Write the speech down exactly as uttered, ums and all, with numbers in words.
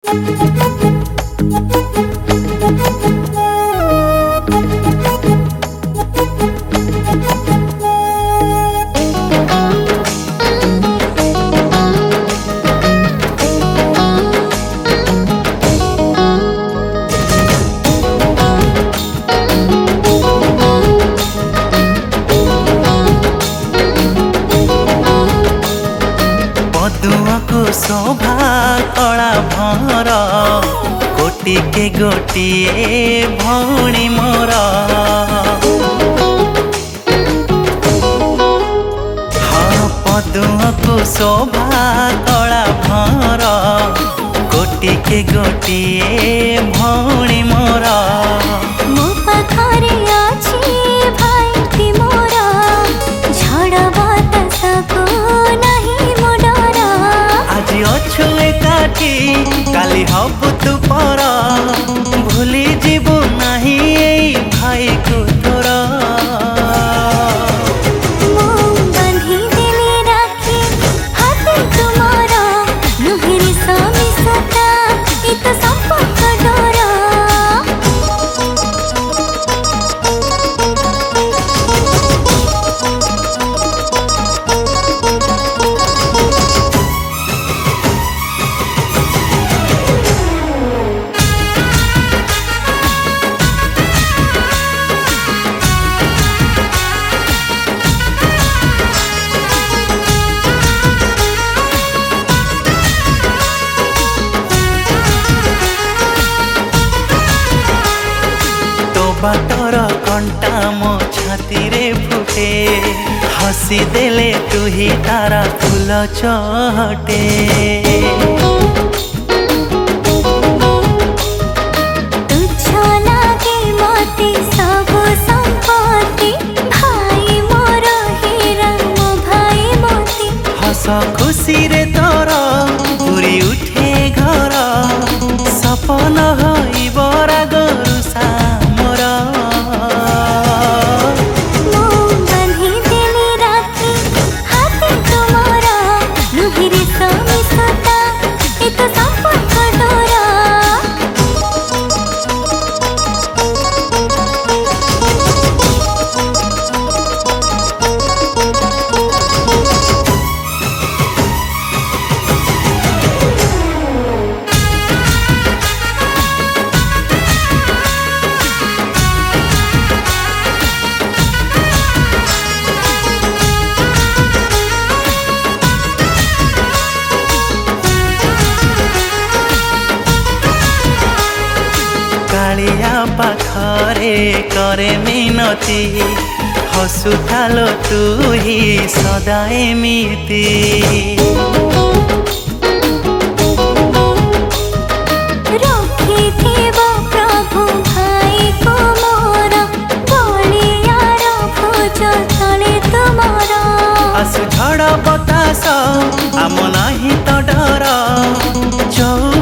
शोभा कला भर गोटी के गोटिए भौणी मोर हाँ पदुआ को शोभा कला भर गोटी के गोटिए भौणी मोर मो पाखरे अछि भाईटी मोर झड़ बतासको नहीं मो डर आज अछु एकाठी काली हबु तू पर भूली जीवु नहीं एई भाई को तोर मो बांधी देले राखी हाथे तुमार नुहिरी समी सता इ तो संपर्क डर बाटर कंटा मो छाती रे फुटे हसी देले तू ही तारा फूल चहटे तुच्छ लागे मते सब संपत्ति भाई मोर हीरा मो भाई मोती हस खुशी रे तोर पूरी उठे घर सपन होई बरा गरु सामर मो बांधी देले राखी हाथे तुमार नुहिरी समी सता इ तो संपर्क डर कालिया पाखरे करे मिनती हसुथालो तू ही सदा एमिति रखिथिब प्रभु भाई को मोर बलियार भोज तले तुमर आसु झड़ बतास आम नाही तो डर चौ